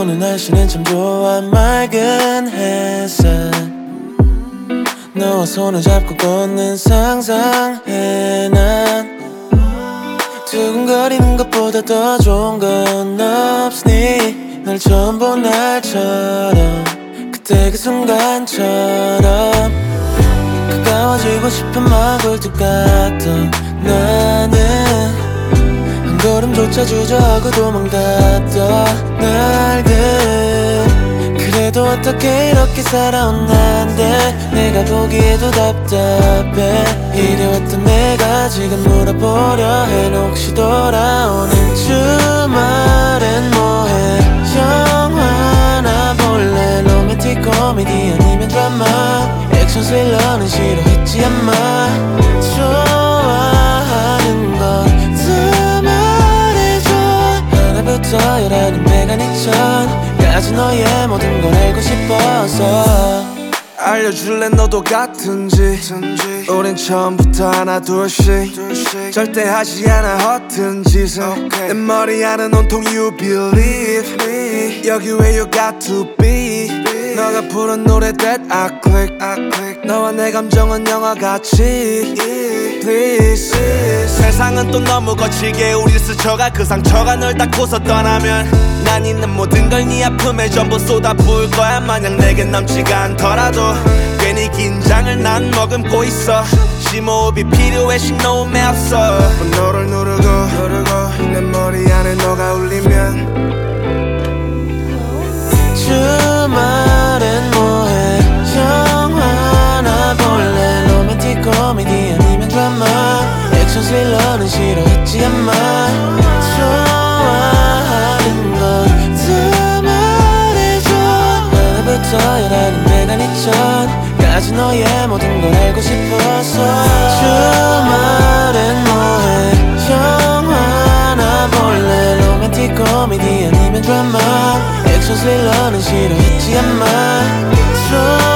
오늘 날씨는 참 좋아. 맑은 햇살 너와 손을 잡고 걷는 상상해. 난 두근거리는 것보다 더 좋은 건 없으니 널 처음 본 날처럼 그때 그 순간처럼 가까워지고 싶은 마음 굴뚝 같던 나는 한 걸음조차 주저하고 도망갔던 날들. 그래도 어떻게 이렇게 살아온 난데 내가 보기에도 답답해. 이래왔던 내가 지금 물어보려 해. 혹시 돌아오는 주말엔 뭐해? 영화나 볼래? 로맨틱 코미디 아니면 드라마? 액션 스릴러는 싫어했지 아마. 좋아하는 건 다 말해줘. 하나부터 열하는 백안이천까지 너의 모든 걸 알고 싶어서. 알려줄래 너도 같은지. 우린 처음부터 하나 둘씩 절대 하지 않아 허튼 짓을. 내 머리 안은 온통 you believe me. 여기 where you got to be. 너가 부른 노래 that I click. 너와 내 감정은 영화같이 please. 세상은 또 너무 거칠게 우릴 스쳐가 그 상처가 널 닦고서 떠나면 난 있는 모든 걸 네 아픔에 전부 쏟아부을 거야. 만약 내겐 남지가 않더라도 괜히 긴장을 난 머금고 있어. 심호흡이 필요해 식노음에 앞서. 너를 누르고 내 머리 안에 너가 울리면 주말엔 뭐해? 영화나 볼래? 로맨틱 코미디 아니면 드라마? 액션 스릴러는 싫어했지 아마. 좋아하는 건 다 말해줘. 하나부터 열하는 백안이천까지 너의 모든 걸 알고 싶어서. 주말엔 뭐해? 영화나 볼래? 로맨틱 코미디 아니면 드라마? 액션 스릴러는 싫어했지 아마.